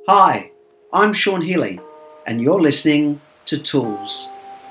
Hi, I'm Sean Healy, and you're listening to Tools.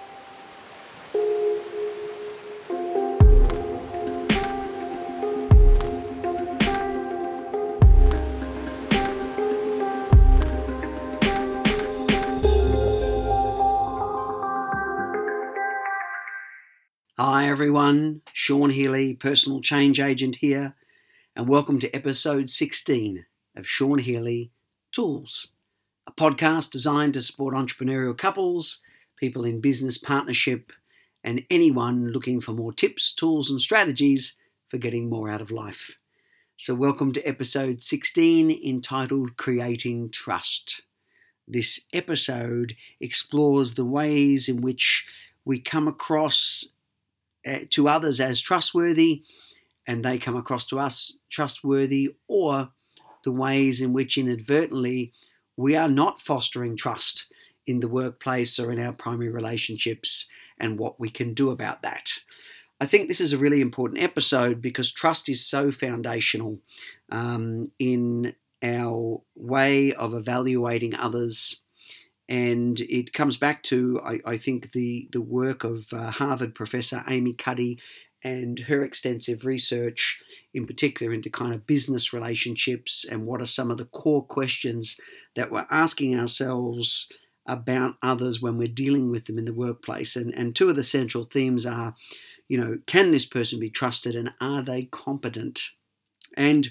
Hi everyone, Sean Healy, personal change agent here, and welcome to episode 16 of Sean Healy Tools, a podcast designed to support entrepreneurial couples, people in business partnership, and anyone looking for more tips, tools, and strategies for getting more out of life. So welcome to episode 16 entitled Creating Trust. This episode explores the ways in which we come across to others as trustworthy and they come across to us trustworthy, or the ways in which inadvertently we are not fostering trust in the workplace or in our primary relationships and what we can do about that. I think this is a really important episode because trust is so foundational in our way of evaluating others. And it comes back to, I think, the work of Harvard professor Amy Cuddy and her extensive research, in particular into kind of business relationships and what are some of the core questions that we're asking ourselves about others when we're dealing with them in the workplace. And two of the central themes are, can this person be trusted and are they competent? And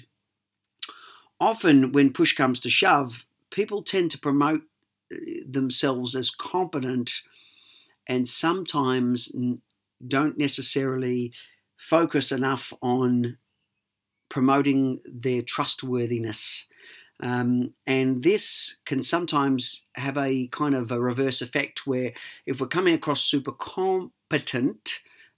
often when push comes to shove, people tend to promote themselves as competent and sometimes don't necessarily focus enough on promoting their trustworthiness. And this can sometimes have a kind of a reverse effect where if we're coming across super competent,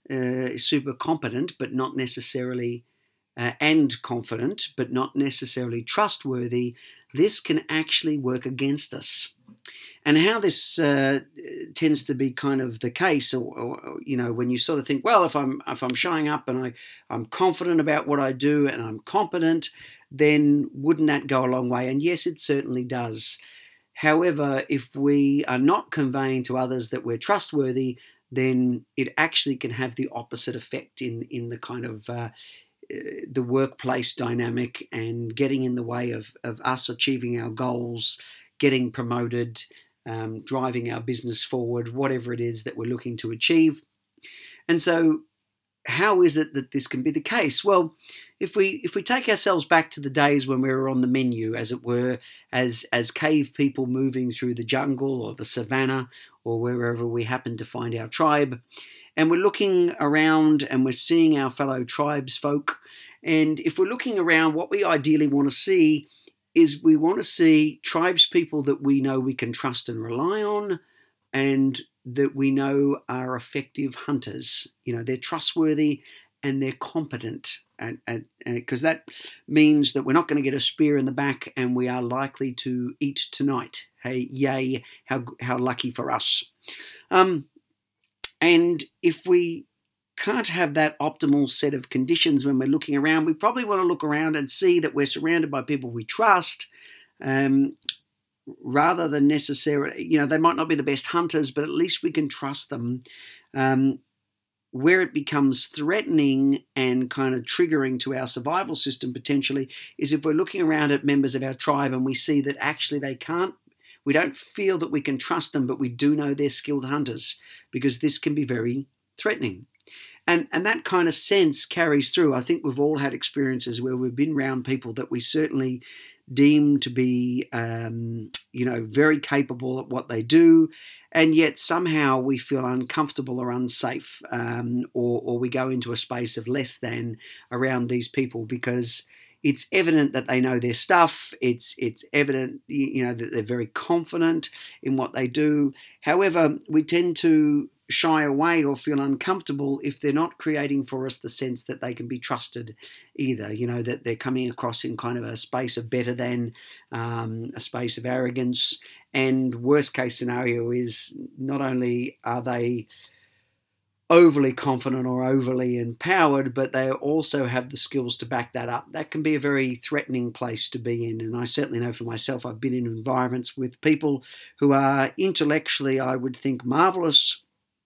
but not necessarily and confident, but not necessarily trustworthy, this can actually work against us. And how this tends to be kind of the case, or when you sort of think, well, if I'm showing up and I'm confident about what I do and I'm competent, then wouldn't that go a long way? And yes, it certainly does. However, if we are not conveying to others that we're trustworthy, then it actually can have the opposite effect in the kind of the workplace dynamic and getting in the way of us achieving our goals, getting promoted, driving our business forward, whatever it is that we're looking to achieve. And so how is it that this can be the case? Well, if we take ourselves back to the days when we were on the menu, as it were, as cave people moving through the jungle or the savannah or wherever we happen to find our tribe, and we're looking around and we're seeing our fellow tribes folk, and if we're looking around, what we ideally want to see is we want to see tribes people that we know we can trust and rely on and that we know are effective hunters. They're trustworthy and they're competent, and because that means that we're not going to get a spear in the back and we are likely to eat tonight. Hey, yay, how lucky for us. And if we can't have that optimal set of conditions when we're looking around, we probably want to look around and see that we're surrounded by people we trust, rather than necessarily, they might not be the best hunters, but at least we can trust them. Where it becomes threatening and kind of triggering to our survival system potentially is if we're looking around at members of our tribe and we see that actually we don't feel that we can trust them, but we do know they're skilled hunters, because this can be very threatening. And that kind of sense carries through. I think we've all had experiences where we've been around people that we certainly deem to be, very capable at what they do, and yet somehow we feel uncomfortable or unsafe, or we go into a space of less than around these people because it's evident that they know their stuff. It's evident, that they're very confident in what they do. However, we tend to shy away or feel uncomfortable if they're not creating for us the sense that they can be trusted either, that they're coming across in kind of a space of better than, a space of arrogance. And worst case scenario is not only are they overly confident or overly empowered, but they also have the skills to back that up. That can be a very threatening place to be in. And I certainly know for myself, I've been in environments with people who are intellectually, I would think, marvelous,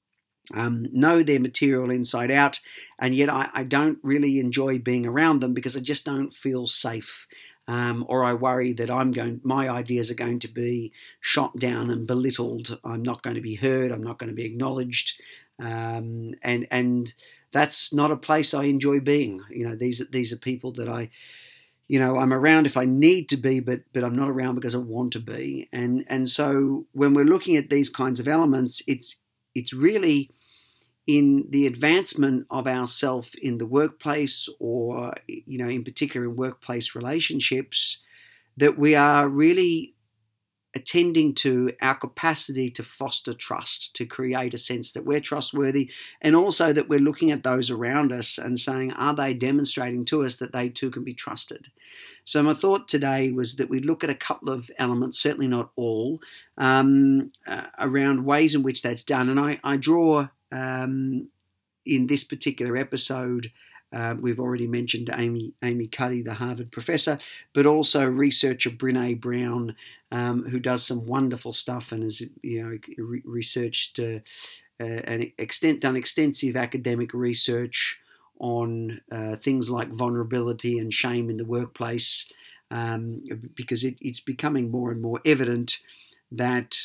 know their material inside out, and yet I don't really enjoy being around them because I just don't feel safe. Or I worry that my ideas are going to be shot down and belittled. I'm not going to be heard. I'm not going to be acknowledged, and that's not a place I enjoy being. These are people that I'm around if I need to be, but I'm not around because I want to be. And so when we're looking at these kinds of elements, it's really in the advancement of ourself in the workplace, or in particular in workplace relationships, that we are really attending to our capacity to foster trust, to create a sense that we're trustworthy, and also that we're looking at those around us and saying, are they demonstrating to us that they too can be trusted? So my thought today was that we'd look at a couple of elements, certainly not all, around ways in which that's done. And I draw, in this particular episode, we've already mentioned Amy Cuddy, the Harvard professor, but also researcher Brené Brown, who does some wonderful stuff and has researched done extensive academic research on things like vulnerability and shame in the workplace, because it's becoming more and more evident that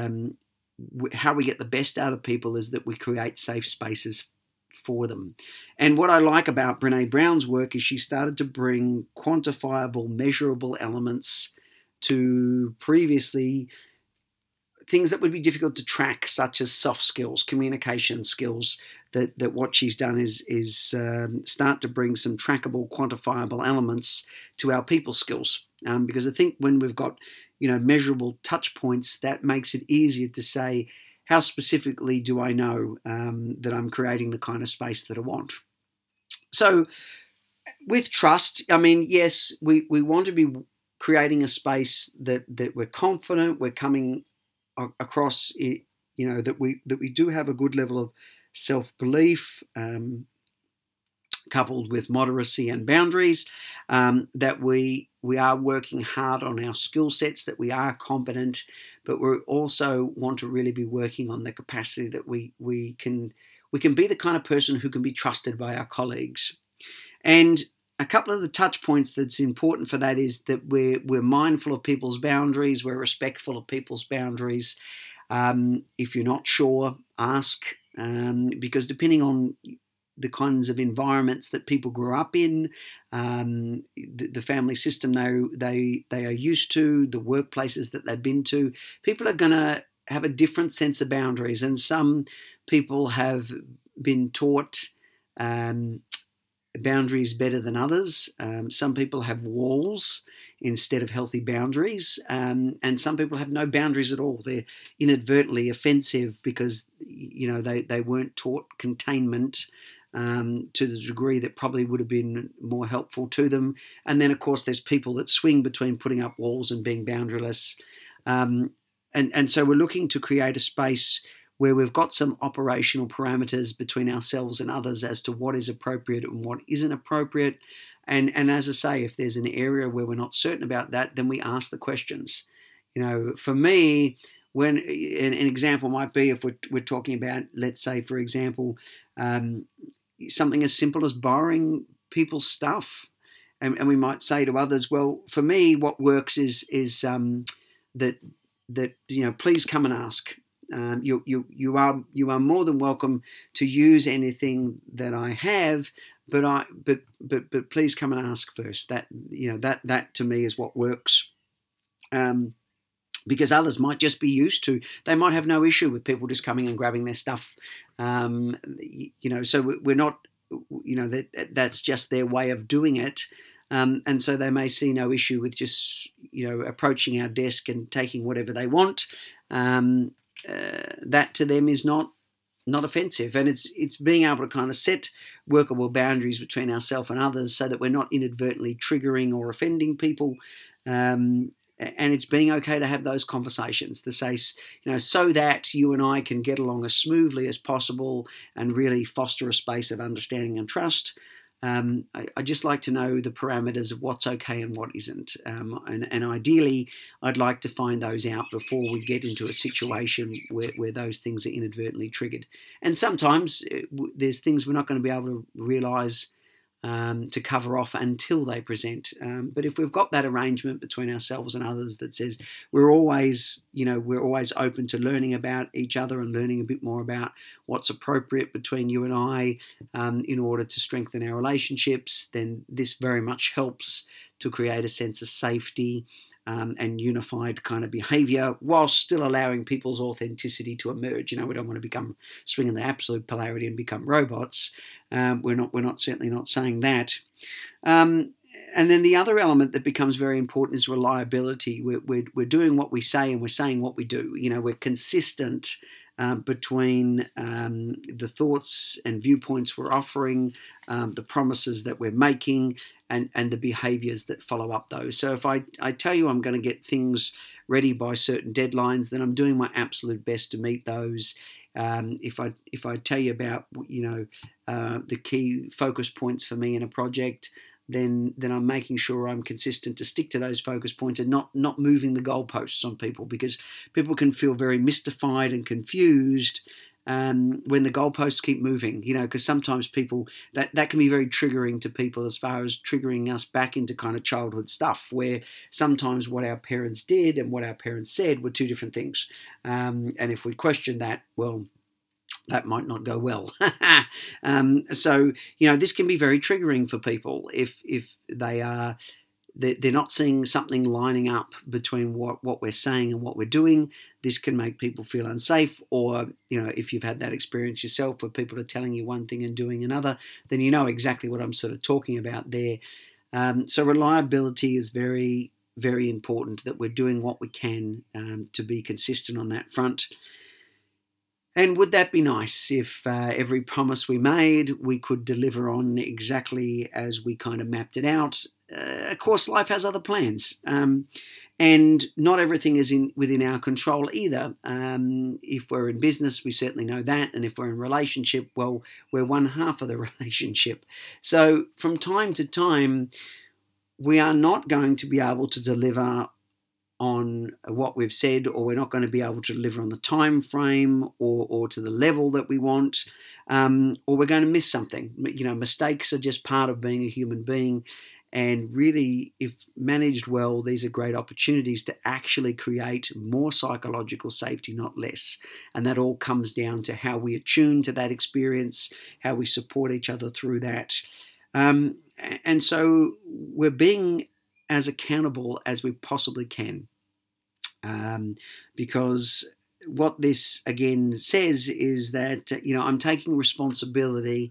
how we get the best out of people is that we create safe spaces for them. And what I like about Brené Brown's work is she started to bring quantifiable, measurable elements to previously things that would be difficult to track, such as soft skills, communication skills. That what she's done is start to bring some trackable, quantifiable elements to our people skills. Because I think when we've got measurable touch points, that makes it easier to say, how specifically do I know that I'm creating the kind of space that I want? So with trust, yes, we want to be creating a space that we're confident, we're coming across, that we do have a good level of self-belief, coupled with moderacy and boundaries, that we are working hard on our skill sets, that we are competent, but we also want to really be working on the capacity that we can be the kind of person who can be trusted by our colleagues. And a couple of the touch points that's important for that is that we're mindful of people's boundaries, we're respectful of people's boundaries. If you're not sure, ask, because depending on the kinds of environments that people grew up in, the family system they are used to, the workplaces that they've been to, people are going to have a different sense of boundaries. And some people have been taught boundaries better than others. Some people have walls instead of healthy boundaries, and some people have no boundaries at all. They're inadvertently offensive because they weren't taught containment to the degree that probably would have been more helpful to them. And then, of course, there's people that swing between putting up walls and being boundaryless. And so we're looking to create a space where we've got some operational parameters between ourselves and others as to what is appropriate and what isn't appropriate. And as I say, if there's an area where we're not certain about that, then we ask the questions. For me, when an example might be, if we're talking about, let's say, for example, something as simple as borrowing people's stuff. And we might say to others, well, for me, what works is that please come and ask. You are more than welcome to use anything that I have, but please come and ask first. That to me is what works. Because others might just be used to, they might have no issue with people just coming and grabbing their stuff. So we're not, that's just their way of doing it. And so they may see no issue with just, approaching our desk and taking whatever they want. That to them is not offensive. And it's being able to kind of set workable boundaries between ourselves and others so that we're not inadvertently triggering or offending people. And it's being okay to have those conversations to say, so that you and I can get along as smoothly as possible and really foster a space of understanding and trust. I just like to know the parameters of what's okay and what isn't. And ideally, I'd like to find those out before we get into a situation where those things are inadvertently triggered. And sometimes there's things we're not going to be able to realise to cover off until they present. But if we've got that arrangement between ourselves and others that says we're always open to learning about each other and learning a bit more about what's appropriate between you and I in order to strengthen our relationships, then this very much helps to create a sense of safety and unified kind of behaviour, while still allowing people's authenticity to emerge. We don't want to become swinging the absolute polarity and become robots. We're certainly not saying that. And then the other element that becomes very important is reliability. We're doing what we say and we're saying what we do. We're consistent between the thoughts and viewpoints we're offering, the promises that we're making, and the behaviours that follow up those. So if I tell you I'm going to get things ready by certain deadlines, then I'm doing my absolute best to meet those. If I tell you about the key focus points for me in a project, then I'm making sure I'm consistent to stick to those focus points and not moving the goalposts on people, because people can feel very mystified and confused when the goalposts keep moving, because sometimes people, that can be very triggering to people as far as triggering us back into kind of childhood stuff, where sometimes what our parents did and what our parents said were two different things. And if we question that, well, that might not go well. So this can be very triggering for people if they're not seeing something lining up between what we're saying and what we're doing. This can make people feel unsafe, or if you've had that experience yourself where people are telling you one thing and doing another, then you know exactly what I'm sort of talking about there. So reliability is very, very important, that we're doing what we can to be consistent on that front. And would that be nice if every promise we made we could deliver on exactly as we kind of mapped it out? Of course, life has other plans, and not everything is within our control either. If we're in business, we certainly know that, and if we're in relationship, well, we're one half of the relationship. So from time to time, we are not going to be able to deliver on what we've said, or we're not going to be able to deliver on the time frame or to the level that we want, or we're going to miss something. Mistakes are just part of being a human being, and really, if managed well, these are great opportunities to actually create more psychological safety, not less. And that all comes down to how we attune to that experience, how we support each other through that. And so we're being as accountable as we possibly can. Because what this again says is that I'm taking responsibility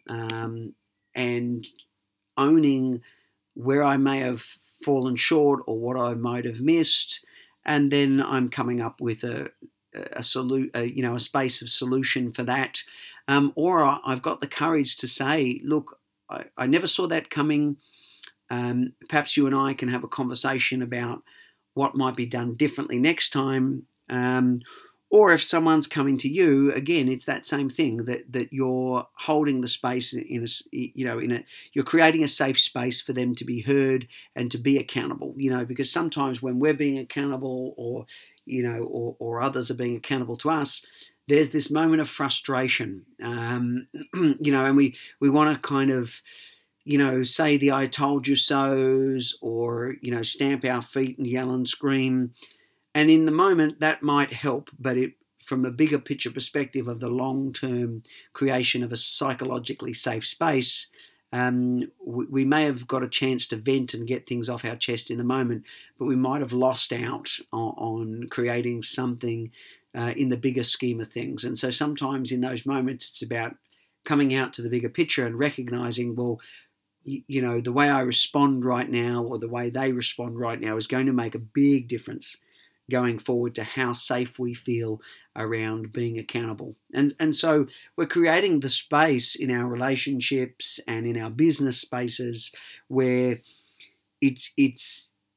and owning where I may have fallen short or what I might have missed, and then I'm coming up with a space of solution for that, or I've got the courage to say, look, I never saw that coming. Perhaps you and I can have a conversation about what might be done differently next time. Or if someone's coming to you, again, it's that same thing, that you're holding the space you're creating a safe space for them to be heard and to be accountable. Because sometimes when we're being accountable, or others are being accountable to us, there's this moment of frustration, and we want to kind of say the "I told you so's," or stamp our feet and yell and scream. And in the moment, that might help, but from a bigger picture perspective of the long-term creation of a psychologically safe space, we may have got a chance to vent and get things off our chest in the moment, but we might have lost out on creating something in the bigger scheme of things. And so sometimes in those moments, it's about coming out to the bigger picture and recognizing, well, the way I respond right now, or the way they respond right now, is going to make a big difference going forward to how safe we feel around being accountable. And so we're creating the space in our relationships and in our business spaces where it's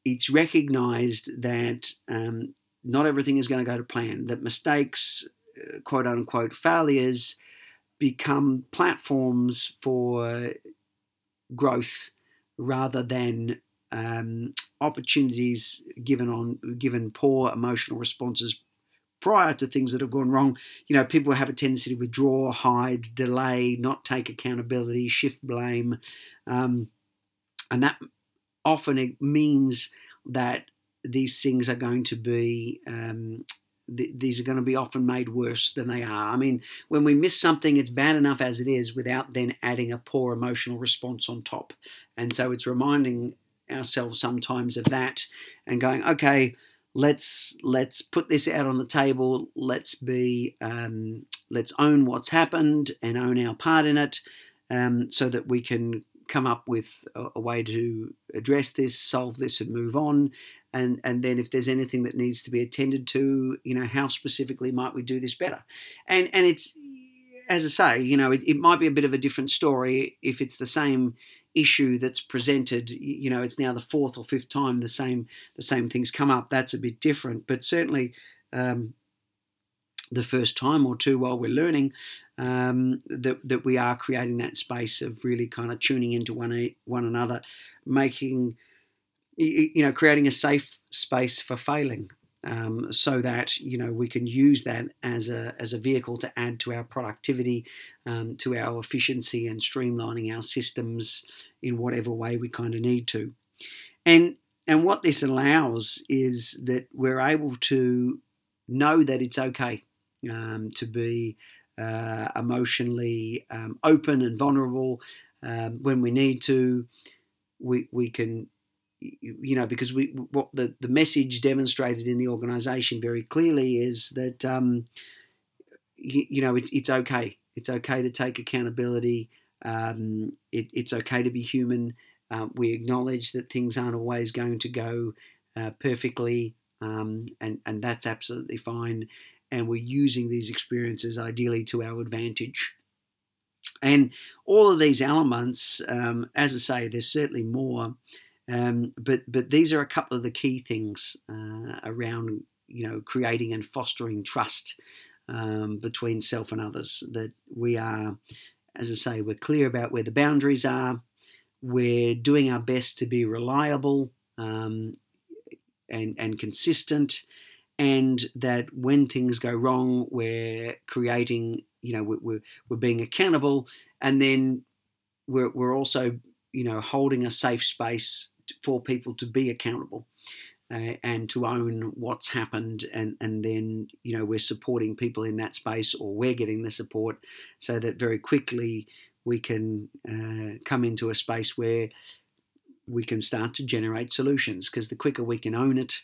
it's recognised that not everything is going to go to plan, that mistakes, quote unquote, failures become platforms for growth rather than opportunities given poor emotional responses prior to things that have gone wrong. People have a tendency to withdraw, hide, delay, not take accountability, shift blame, and that often it means that these things are going to be these are going to be often made worse than they are. I mean, when we miss something, it's bad enough as it is without then adding a poor emotional response on top. And so it's reminding ourselves sometimes of that and going, okay, let's put this out on the table. Let's own what's happened and own our part in it, so that we can come up with a way to address this, solve this, and move on. And then if there's anything that needs to be attended to, how specifically might we do this better? And it's, as I say, it might be a bit of a different story if it's the same issue that's presented. It's now the fourth or fifth time the same things come up. That's a bit different, but certainly the first time or two while we're learning, that we are creating that space of really kind of tuning into one another, creating a safe space for failing, so that we can use that as a vehicle to add to our productivity, to our efficiency, and streamlining our systems in whatever way we kind of need to. And what this allows is that we're able to know that it's okay to be emotionally open and vulnerable when we need to. We can, because what the message demonstrated in the organisation very clearly is that it's okay. It's okay to take accountability. It's okay to be human. We acknowledge that things aren't always going to go perfectly, and that's absolutely fine. And we're using these experiences ideally to our advantage. And all of these elements, as I say, there's certainly more, but these are a couple of the key things around creating and fostering trust between self and others. That we are, as I say, we're clear about where the boundaries are. We're doing our best to be reliable and consistent. And that when things go wrong, we're creating, we're being accountable, and then we're also, holding a safe space for people to be accountable and to own what's happened, and then we're supporting people in that space, or we're getting the support, so that very quickly we can come into a space where we can start to generate solutions, because the quicker we can own it,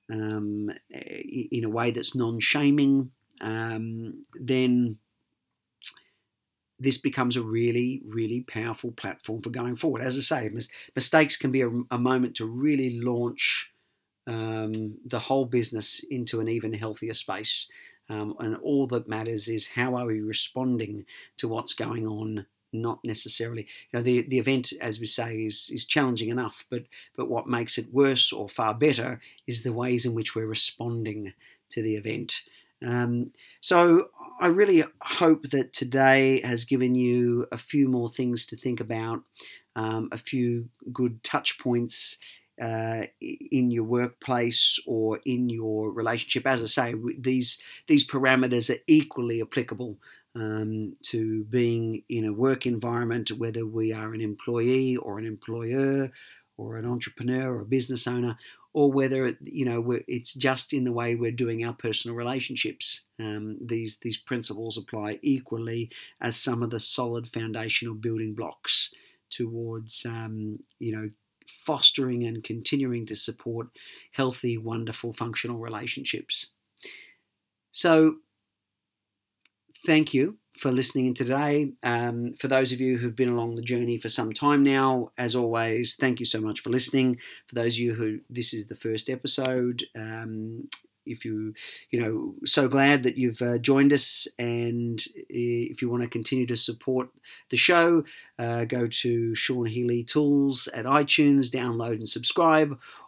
in a way that's non-shaming, then this becomes a really, really powerful platform for going forward. As I say, mistakes can be a moment to really launch the whole business into an even healthier space. And all that matters is how are we responding to what's going on. Not necessarily, the event, as we say, is challenging enough, but what makes it worse or far better is the ways in which we're responding to the event. So I really hope that today has given you a few more things to think about, a few good touch points in your workplace or in your relationship. As I say, these parameters are equally applicable to being in a work environment, whether we are an employee or an employer or an entrepreneur or a business owner, or whether it's just in the way we're doing our personal relationships. These principles apply equally as some of the solid foundational building blocks towards fostering and continuing to support healthy, wonderful, functional relationships. So thank you for listening today. For those of you who've been along the journey for some time now, as always, thank you so much for listening. For those of you who this is the first episode, if so glad that you've joined us, and if you want to continue to support the show, go to Sean Healy Tools at iTunes, download and subscribe,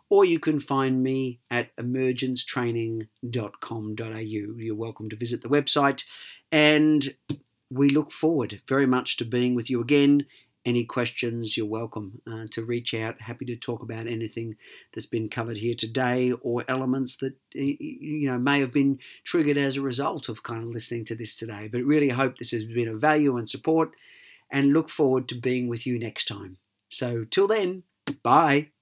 or you can find me at emergencetraining.com.au. You're welcome to visit the website, and we look forward very much to being with you again. Any questions, you're welcome to reach out. Happy to talk about anything that's been covered here today, or elements that may have been triggered as a result of kind of listening to this today. But really hope this has been of value and support, and look forward to being with you next time. So till then, bye.